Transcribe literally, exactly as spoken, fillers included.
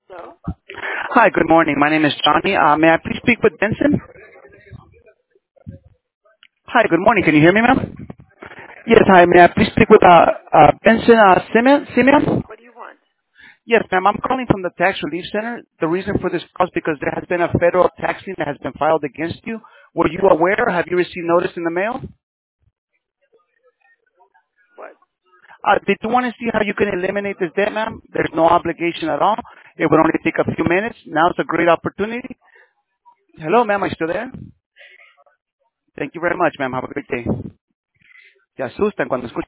So, Hi, good morning. My name is Johnny. Uh, may I please speak with Benson? Hi, good morning. Can you hear me, ma'am? Yes, hi. May I please speak with uh, uh, Benson uh, Simeon? Simeon? what do you want? Yes, ma'am. I'm calling from the Tax Relief Center. The reason for this call is because there has been a federal tax lien that has been filed against you. Were you aware? Have you received notice in the mail? What? Uh, did you want to see how you can eliminate this debt, ma'am? There's no obligation at all. It would only take a few minutes. Now it's a great opportunity. Hello, ma'am. Are you still there? Thank you very much, ma'am. Have a great day. Se asustan cuando escuchan